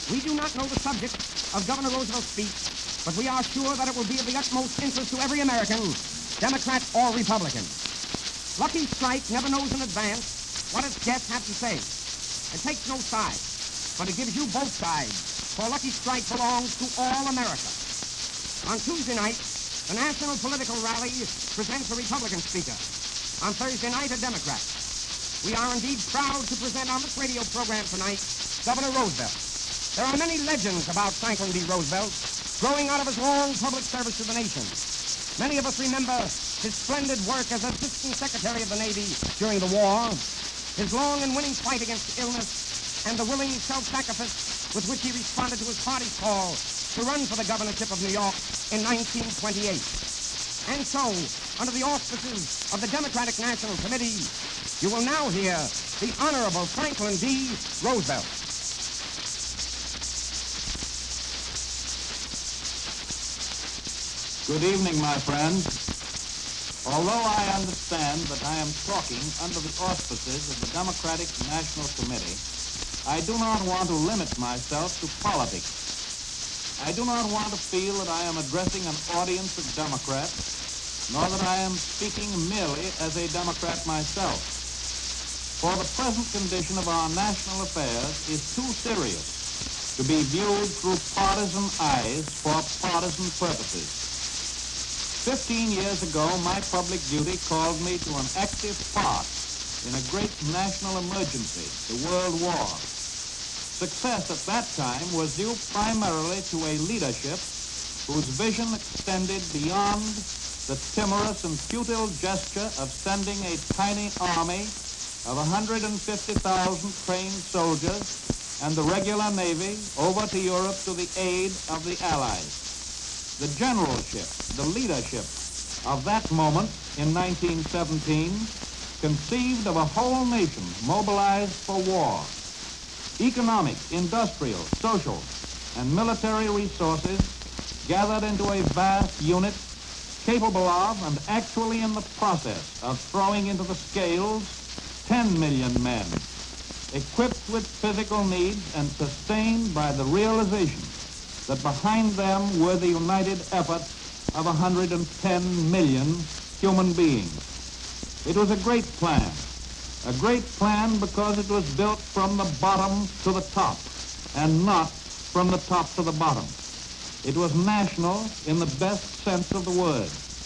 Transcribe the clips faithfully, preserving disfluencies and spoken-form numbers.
We do not know the subject of Governor Roosevelt's speech, but we are sure that it will be of the utmost interest to every American, Democrat or Republican. Lucky Strike never knows in advance what its guests have to say. It takes no side, but it gives you both sides, for Lucky Strike belongs to all America. On Tuesday night, the National Political Rally presents a Republican speaker. On Thursday night, a Democrat. We are indeed proud to present on this radio program tonight Governor Roosevelt. There are many legends about Franklin D. Roosevelt growing out of his long public service to the nation. Many of us remember his splendid work as Assistant Secretary of the Navy during the war, his long and winning fight against illness, and the willing self-sacrifice with which he responded to his party's call to run for the governorship of New York in nineteen twenty-eight. And so, under the auspices of the Democratic National Committee, you will now hear the Honorable Franklin D. Roosevelt. Good evening, my friends. Although I understand that I am talking under the auspices of the Democratic National Committee, I do not want to limit myself to politics. I do not want to feel that I am addressing an audience of Democrats, nor that I am speaking merely as a Democrat myself. For the present condition of our national affairs is too serious to be viewed through partisan eyes for partisan purposes. Fifteen years ago, my public duty called me to an active part in a great national emergency, the World War. Success at that time was due primarily to a leadership whose vision extended beyond the timorous and futile gesture of sending a tiny army of one hundred fifty thousand trained soldiers and the regular Navy over to Europe to the aid of the Allies. The generalship, the leadership of that moment in nineteen seventeen conceived of a whole nation mobilized for war. Economic, industrial, social, and military resources gathered into a vast unit capable of and actually in the process of throwing into the scales ten million men, equipped with physical needs and sustained by the realization that behind them were the united efforts of one hundred ten million human beings. It was a great plan, a great plan because it was built from the bottom to the top and not from the top to the bottom. It was national in the best sense of the word.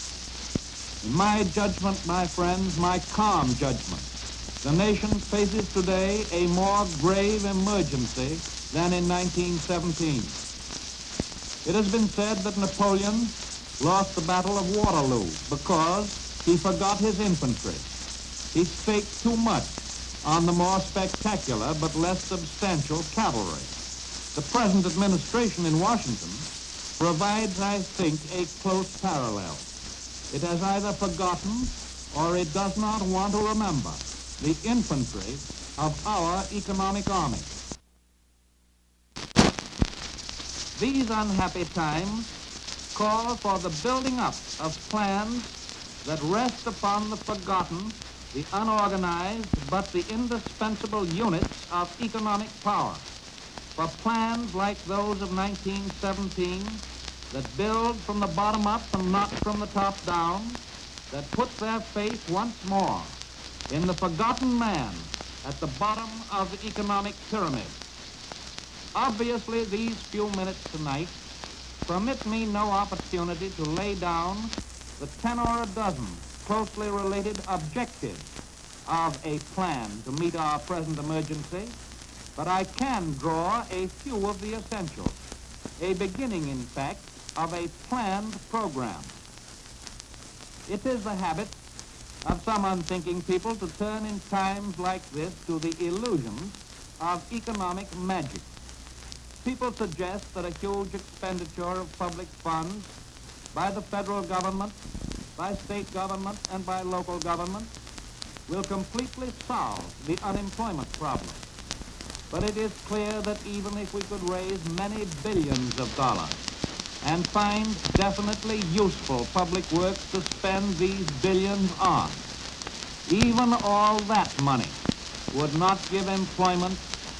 In my judgment, my friends, my calm judgment, the nation faces today a more grave emergency than in nineteen seventeen. It has been said that Napoleon lost the Battle of Waterloo because he forgot his infantry. He spake too much on the more spectacular but less substantial cavalry. The present administration in Washington provides, I think, a close parallel. It has either forgotten or it does not want to remember the infantry of our economic army. These unhappy times call for the building up of plans that rest upon the forgotten, the unorganized, but the indispensable units of economic power. For plans like those of nineteen seventeen that build from the bottom up and not from the top down, that put their faith once more in the forgotten man at the bottom of the economic pyramid. Obviously, these few minutes tonight permit me no opportunity to lay down the ten or a dozen closely related objectives of a plan to meet our present emergency, but I can draw a few of the essentials, a beginning, in fact, of a planned program. It is the habit of some unthinking people to turn in times like this to the illusions of economic magic. People suggest that a huge expenditure of public funds by the federal government, by state government, and by local government will completely solve the unemployment problem. But it is clear that even if we could raise many billions of dollars and find definitely useful public works to spend these billions on, even all that money would not give employment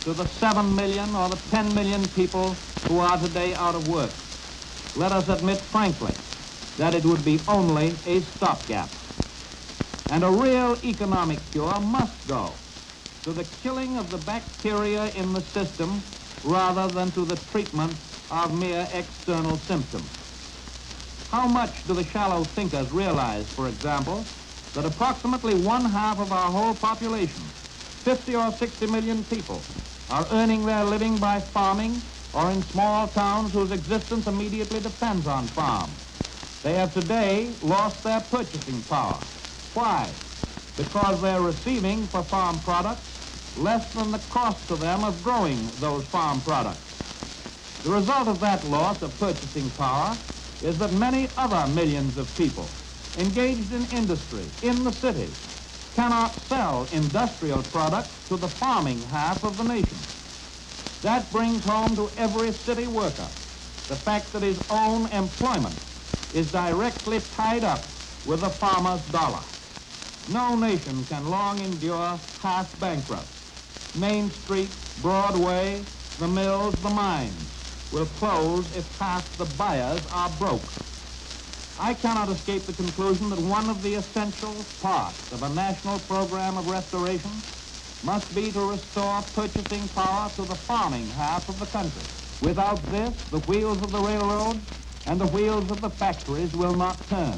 to the seven million or the ten million people who are today out of work. Let us admit frankly that it would be only a stopgap. And a real economic cure must go to the killing of the bacteria in the system rather than to the treatment of mere external symptoms. How much do the shallow thinkers realize, for example, that approximately one half of our whole population, fifty or sixty million people, are earning their living by farming or in small towns whose existence immediately depends on farms? They have today lost their purchasing power. Why? Because they're receiving for farm products less than the cost to them of growing those farm products. The result of that loss of purchasing power is that many other millions of people engaged in industry in the cities cannot sell industrial products to the farming half of the nation. That brings home to every city worker the fact that his own employment is directly tied up with the farmer's dollar. No nation can long endure half bankrupt. Main Street, Broadway, the mills, the mines will close if half the buyers are broke. I cannot escape the conclusion that one of the essential parts of a national program of restoration must be to restore purchasing power to the farming half of the country. Without this, the wheels of the railroads and the wheels of the factories will not turn.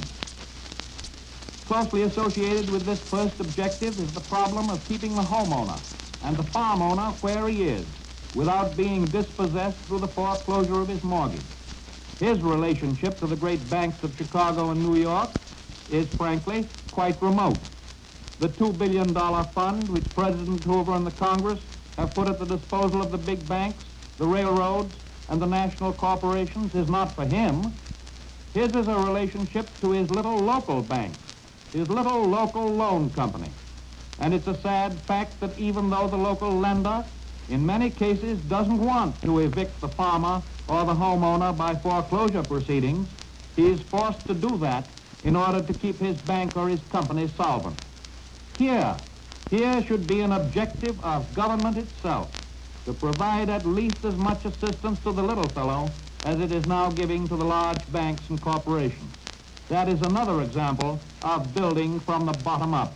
Closely associated with this first objective is the problem of keeping the homeowner and the farm owner where he is without being dispossessed through the foreclosure of his mortgage. His relationship to the great banks of Chicago and New York is, frankly, quite remote. The two billion dollar fund which President Hoover and the Congress have put at the disposal of the big banks, the railroads, and the national corporations is not for him. His is a relationship to his little local bank, his little local loan company. And it's a sad fact that even though the local lender in many cases doesn't want to evict the farmer or the homeowner by foreclosure proceedings, he is forced to do that in order to keep his bank or his company solvent. Here, here should be an objective of government itself to provide at least as much assistance to the little fellow as it is now giving to the large banks and corporations. That is another example of building from the bottom up.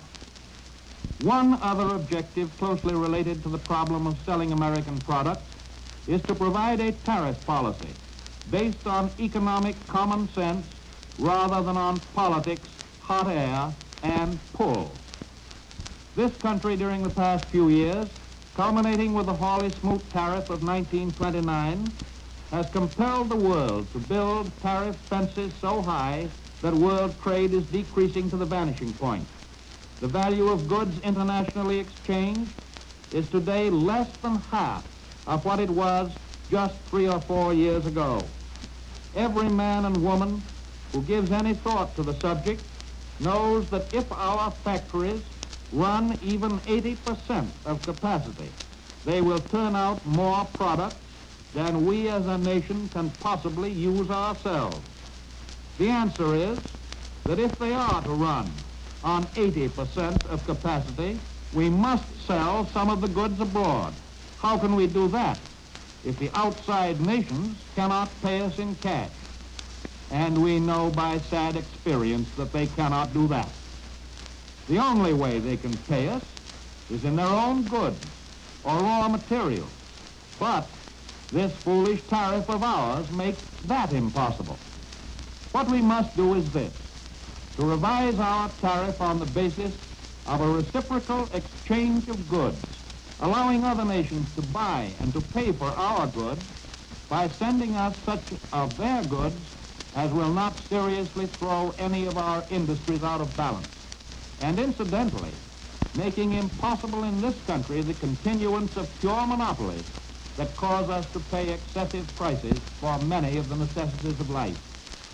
One other objective closely related to the problem of selling American products is to provide a tariff policy based on economic common sense rather than on politics, hot air, and pull. This country during the past few years, culminating with the Hawley-Smoot tariff of nineteen twenty-nine, has compelled the world to build tariff fences so high that world trade is decreasing to the vanishing point. The value of goods internationally exchanged is today less than half of what it was just three or four years ago. Every man and woman who gives any thought to the subject knows that if our factories run even eighty percent of capacity, they will turn out more products than we as a nation can possibly use ourselves. The answer is that if they are to run on eighty percent of capacity, we must sell some of the goods abroad. How can we do that if the outside nations cannot pay us in cash? And we know by sad experience that they cannot do that. The only way they can pay us is in their own goods or raw materials. But this foolish tariff of ours makes that impossible. What we must do is this: to revise our tariff on the basis of a reciprocal exchange of goods, allowing other nations to buy and to pay for our goods by sending us such of their goods as will not seriously throw any of our industries out of balance, and incidentally, making impossible in this country the continuance of pure monopolies that cause us to pay excessive prices for many of the necessities of life.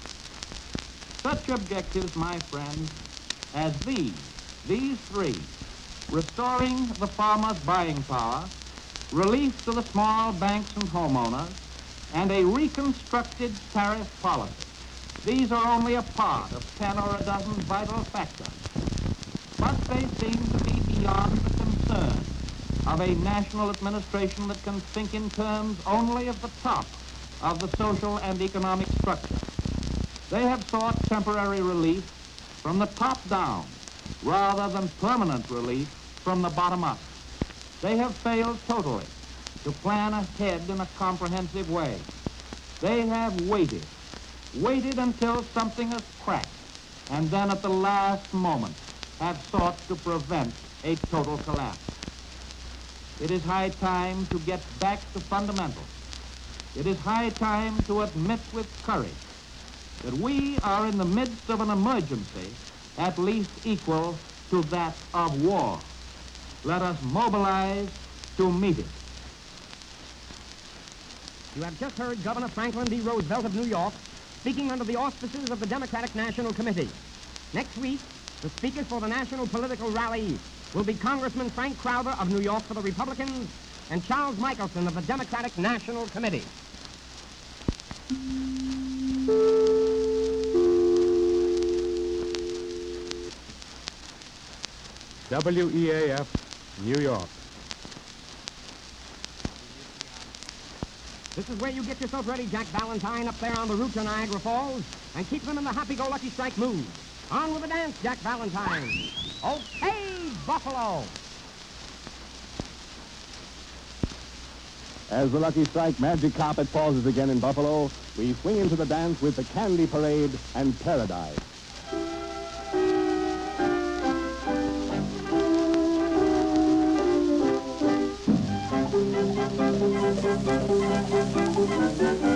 Such objectives, my friends, as these, these three, restoring the farmer's buying power, relief to the small banks and homeowners, and a reconstructed tariff policy, these are only a part of ten or a dozen vital factors. But they seem to be beyond the concern of a national administration that can think in terms only of the top of the social and economic structure. They have sought temporary relief from the top down rather than permanent relief from the bottom up. They have failed totally to plan ahead in a comprehensive way. They have waited, waited until something has cracked, and then at the last moment have sought to prevent a total collapse. It is high time to get back to fundamentals. It is high time to admit with courage that we are in the midst of an emergency at least equal to that of war. Let us mobilize to meet it. You have just heard Governor Franklin D. Roosevelt of New York speaking under the auspices of the Democratic National Committee. Next week, the speakers for the national political rally will be Congressman Frank Crowther of New York for the Republicans and Charles Michelson of the Democratic National Committee. W E A F, New York. This is where you get yourself ready, Jack Valentine, up there on the route to Niagara Falls, and keep them in the happy-go-lucky strike mood. On with the dance, Jack Valentine. Okay, Buffalo. As the Lucky Strike magic carpet pauses again in Buffalo, we swing into the dance with the Candy Parade and Paradise. Thank you.